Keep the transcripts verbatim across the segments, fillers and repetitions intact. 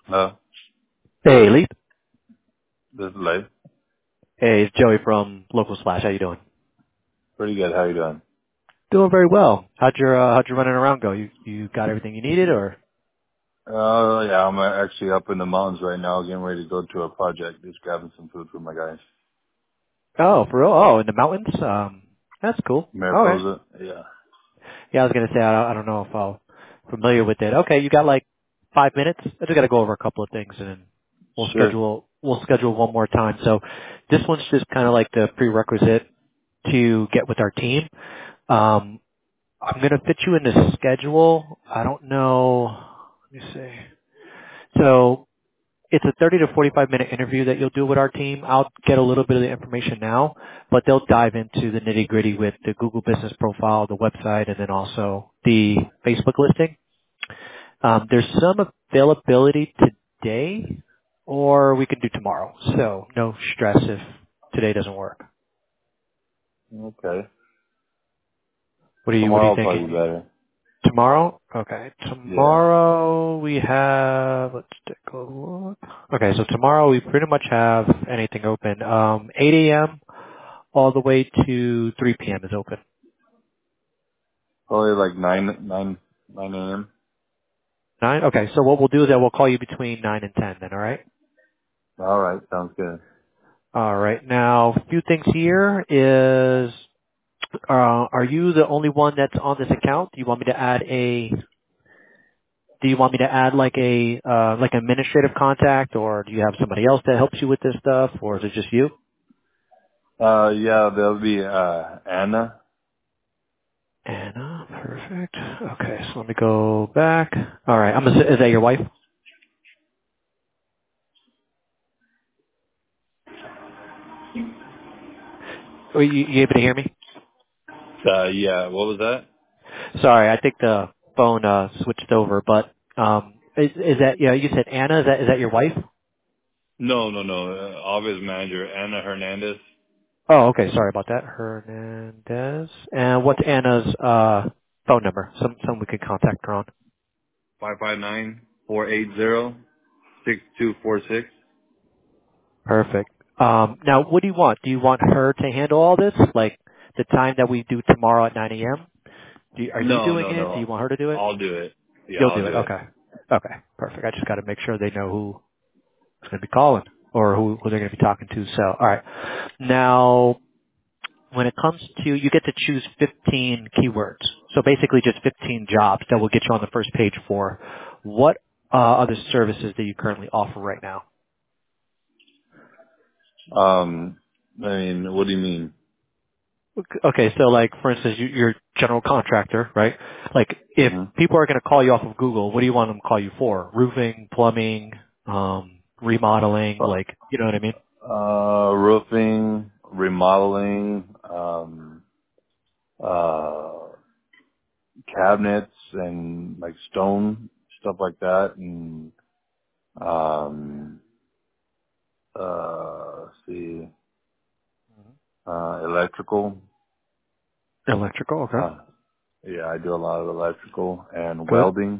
Uh, Hey, Lee. this is late. Hey, it's Joey from Local Splash. How you doing? Pretty good. How you doing? Doing very well. How'd your uh, how'd your running around go? You you got everything you needed, or? Uh, yeah, I'm uh, actually up in the mountains right now, getting ready to go to a project. Just grabbing some food for my guys. Oh, for real? Oh, in the mountains. Um, that's cool. All right. Mariposa. Yeah. Yeah, I was gonna say I, I don't know if I'm familiar with it. Okay, you got like five minutes. I just got to go over a couple of things, and then we'll Sure. schedule we'll schedule one more time. So this one's just kind of like the prerequisite to get with our team. Um, I'm gonna fit you in the schedule. I don't know. Let me see. So it's a thirty to forty-five minute interview that you'll do with our team. I'll get a little bit of the information now, but they'll dive into the nitty gritty with the Google business profile, the website, and then also the Facebook listing. Um, there's some availability today, or we can do tomorrow. So no stress if today doesn't work. Okay. What are you What are you Tomorrow will probably be thinking? better. Tomorrow? Okay. Yeah. Tomorrow we have, let's take a look. Okay, so tomorrow we pretty much have anything open. Um, eight a.m. all the way to three p.m. is open. Probably like nine, nine, nine a.m. nine? Okay, so what we'll do is that we'll call you between nine and ten then, alright? All right. Sounds good. Alright, now a few things here is, uh, are you the only one that's on this account? Do you want me to add a, do you want me to add like a, uh, like administrative contact, or do you have somebody else that helps you with this stuff, or is it just you? Uh, yeah, there'll be, uh, Anna. Anna, perfect. Okay, so let me go back. Alright, I'm gonna, is that your wife? Are you, you able to hear me? Uh, yeah. What was that? Sorry, I think the phone uh switched over, but um is is that yeah, you said Anna, is that is that your wife? No, no, no. Uh, office manager, Anna Hernandez. Oh, okay, sorry about that. Hernandez. And what's Anna's uh phone number? Some some we could contact her on. Five five nine four eight zero six two four six. Perfect. Um now what do you want? Do you want her to handle all this? Like the time that we do tomorrow at nine a.m.? Do you, are you No, doing no, it? Do no. you want her to do it? I'll do it. Yeah, You'll I'll do it. do it. Okay. Okay. Perfect. I just got to make sure they know who's going to be calling or who, who they're going to be talking to. So, all right. Now, when it comes to, you get to choose fifteen keywords. So basically just fifteen jobs that will get you on the first page for what uh, other services that you currently offer right now. Um, I mean, what do you mean? Okay, so like for instance, you, you're a general contractor, right? Like if hmm people are going to call you off of Google, what do you want them to call you for? Roofing, plumbing, um, remodeling, Uh, like you know what I mean? uh, roofing, remodeling, um, uh, cabinets and like stone stuff like that, and um, uh, let's see, uh, electrical. Electrical, okay, Uh, yeah, I do a lot of electrical and good. welding.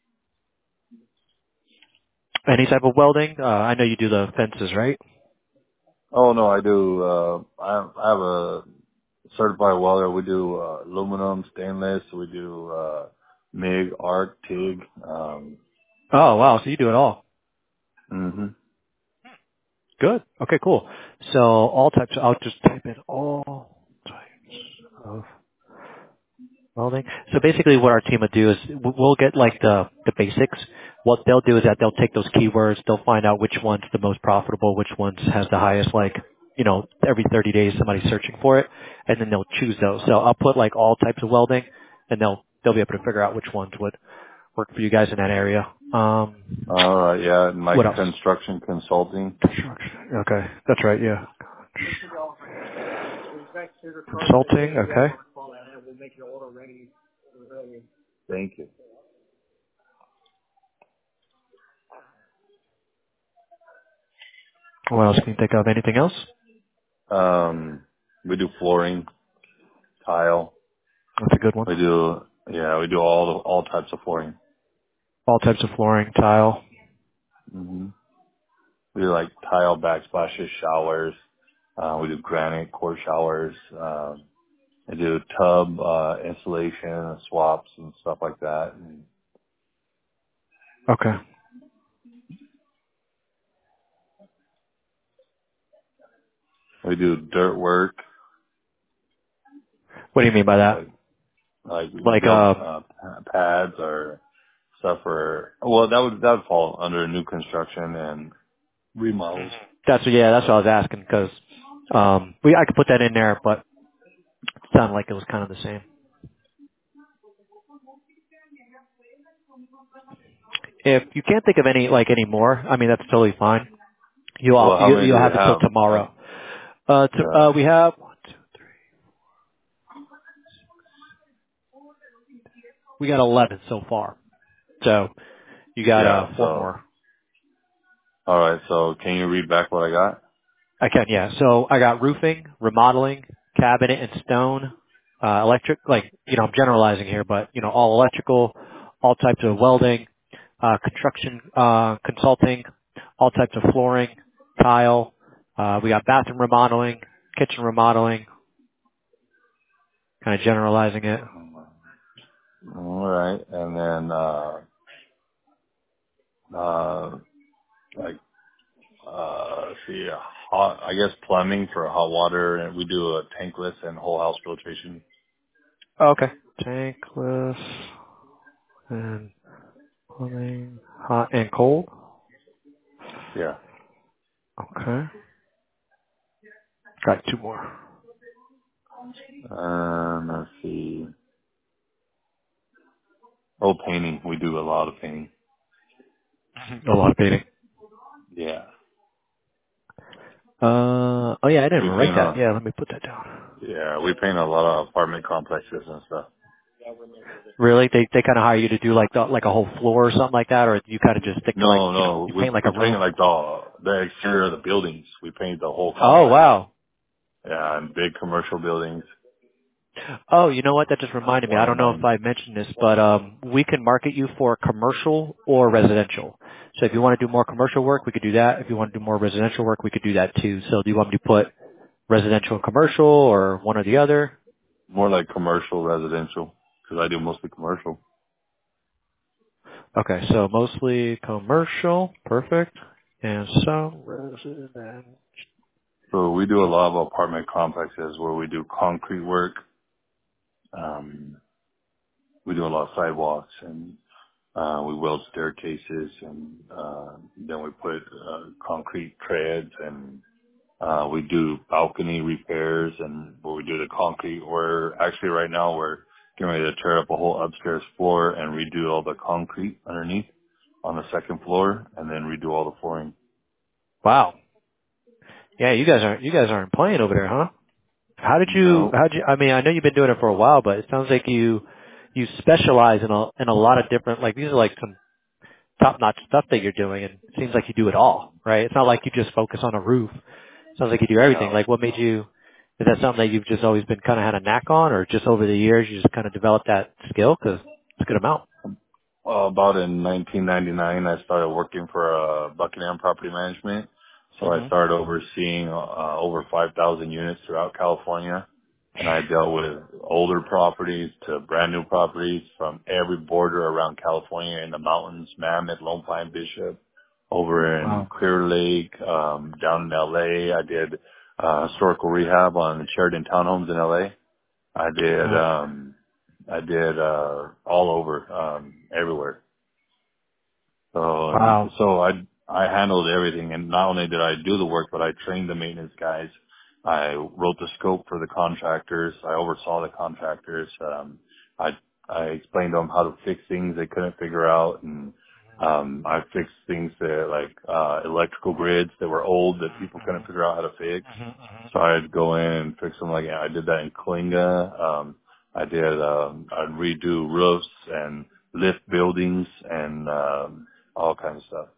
Any type of welding? Uh, I know you do the fences, right? Oh no, I do. Uh, I, I have a certified welder. We do uh, aluminum, stainless. We do uh, MIG, arc, TIG. Um, Oh wow, so you do it all. hmm Good. Okay, cool. So all types, I'll just type in all types of welding. So basically what our team would do is w- we'll get like the, the basics. What they'll do is that they'll take those keywords, they'll find out which one's the most profitable, which one's has the highest, like, you know, every thirty days somebody's searching for it, and then they'll choose those. So I'll put like all types of welding, and they'll, they'll be able to figure out which ones would work for you guys in that area. Um, All right, yeah, and what like else? construction consulting. Construction. Okay, that's right, yeah. Consulting, okay. Thank you. What else can you think of? Anything else? Um, we do flooring, tile. That's a good one. We do, yeah, we do all the, all types of flooring. All types of flooring, tile. hmm We do like tile backsplashes, showers. Uh, we do granite core showers. Um, I do tub uh, installation, swaps, and stuff like that. And Okay. we do dirt work, What do you mean by that? like like Like, build um, uh, pa- pads or stuff for. Well, that would that would fall under new construction and remodels. that's yeah, that's what I was asking because um, we I could put that in there, but it sounded like it was kind of the same. If you can't think of any like any more, I mean that's totally fine. You'll Well, how you, many do you'll we have it till have? Like, tomorrow. Uh, to, yeah, uh, we have one, two, we got eleven so far. So you got yeah. uh four So, more. all right. So, can you read back what I got? I can, yeah. So I got roofing, remodeling, cabinet and stone, uh, electric, like, you know, I'm generalizing here, but, you know, all electrical, all types of welding, uh, construction, uh, consulting, all types of flooring, tile, uh, we got bathroom remodeling, kitchen remodeling, kind of generalizing it. All right, and then uh, uh, like uh, let's see, uh, hot. I guess plumbing for hot water, and we do a tankless and whole house filtration. Oh, okay. Tankless and plumbing, hot and cold. Yeah. Okay. Got two more. Um, let's see. Oh, painting. We do a lot of painting. A lot of painting. Yeah. Uh, oh yeah, I didn't We even write paint that. a Yeah, let me put that down. yeah. We paint a lot of apartment complexes and stuff. Really? They they kind of hire you to do like the, like a whole floor or something like that, or you kind of just stick to like No, you know no. you We paint like we a paint room? like the the exterior of the buildings. We paint the whole Oh complex. wow. Yeah, and big commercial buildings. Oh, you know what? That just reminded me. I One don't know if nine. I mentioned this, but um, we can market you for commercial or residential. So if you want to do more commercial work, we could do that. If you want to do more residential work, we could do that too. So do you want me to put residential and commercial or one or the other? More like commercial residential because I do mostly commercial. Okay, so mostly commercial. Perfect. And some residential. So we do a lot of apartment complexes where we do concrete work. Um, we do a lot of sidewalks and uh, we weld staircases and uh, then we put uh, concrete treads and uh, we do balcony repairs and where we do the concrete. We're actually right now we're getting ready to tear up a whole upstairs floor and redo all the concrete underneath on the second floor and then redo all the flooring. Wow. Yeah, you guys aren't you guys aren't playing over there, huh? How did you? No, How did you? I mean, I know you've been doing it for a while, but it sounds like you you specialize in a in a lot of different. Like these are like some top notch stuff that you're doing, and it seems like you do it all, right? It's not like you just focus on a roof. It sounds like you do everything. no. Like, what made you? Is that something that you've just always been kind of had a knack on, or just over the years you just kind of developed that skill? Because it's a good amount. Uh, about in nineteen ninety-nine, I started working for uh, Buckingham Property Management. So I Hmm. started overseeing uh, over five thousand units throughout California. And I dealt with older properties to brand new properties from every border around California in the mountains, Mammoth, Lone Pine, Bishop, over in Wow. Clear Lake, um, down in L A. I did uh, historical rehab on the Sheridan Townhomes in L A. I did, Wow. um, I did, uh, all over, um, everywhere. So, and Wow. so I, I handled everything and not only did I do the work, but I trained the maintenance guys. I wrote the scope for the contractors. I oversaw the contractors. Um, I, I explained to them how to fix things they couldn't figure out. And, um, I fixed things that like, uh, electrical grids that were old that people couldn't figure out how to fix. Hmm. Hmm. So I'd go in and fix them. Like I did that in Kalinga. Um, I did, um, I'd redo roofs and lift buildings and, um, all kinds of stuff.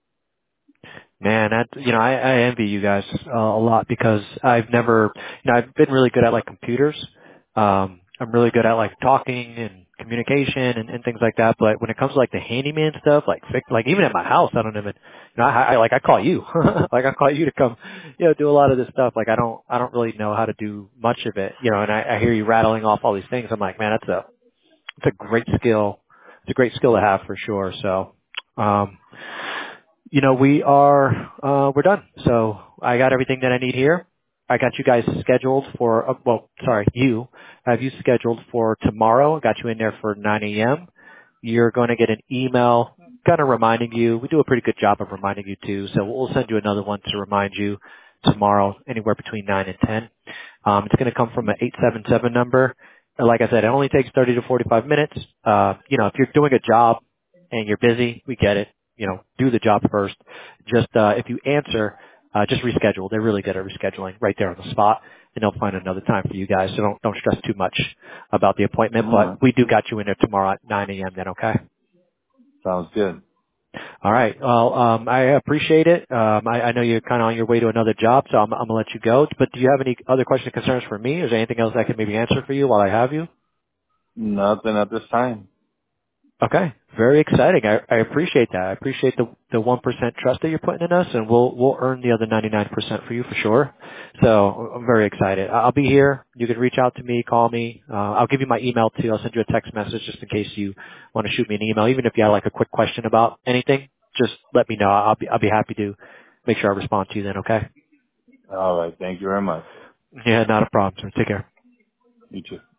Man, that you know, I, I envy you guys uh, a lot because I've never, you know, I've been really good at like computers. Um, I'm really good at like talking and communication and, and things like that. But when it comes to like the handyman stuff, like fix, like even at my house, I don't even, you know, I, I like I call you, like I call you to come, you know, do a lot of this stuff. Like I don't, I don't really know how to do much of it, you know. And I, I hear you rattling off all these things. I'm like, man, that's a, it's a great skill. It's a great skill to have for sure. So, um, you know, we are, uh, we're done. So I got everything that I need here. I got you guys scheduled for, uh, well, sorry, you, I have you scheduled for tomorrow. I got you in there for nine a.m. You're going to get an email kind of reminding you. We do a pretty good job of reminding you too. So we'll send you another one to remind you tomorrow, anywhere between nine and ten. Um, it's going to come from an eight seven seven number. And like I said, it only takes thirty to forty-five minutes. Uh, you know, if you're doing a job and you're busy, we get it. You know, do the job first. Just, uh, if you answer, uh, just reschedule. They're really good at rescheduling right there on the spot, and they'll find another time for you guys. So don't, don't stress too much about the appointment, All but right. we do got you in there tomorrow at nine a.m. then, okay? Sounds good. All right. Well, um, I appreciate it. Um, I, I know you're kind of on your way to another job, so I'm, I'm gonna let you go. But do you have any other questions or concerns for me? Is there anything else I can maybe answer for you while I have you? Nothing at this time. Okay. Very exciting. I, I appreciate that. I appreciate the the one percent trust that you're putting in us, and we'll we'll earn the other ninety-nine percent for you for sure. So I'm very excited. I'll be here. You can reach out to me, call me. Uh, I'll give you my email too. I'll send you a text message just in case you want to shoot me an email. Even if you have like a quick question about anything, just let me know. I'll be I'll be happy to make sure I respond to you then. Okay. All right. Thank you very much. Yeah, not a problem. Sir. Take care. You too.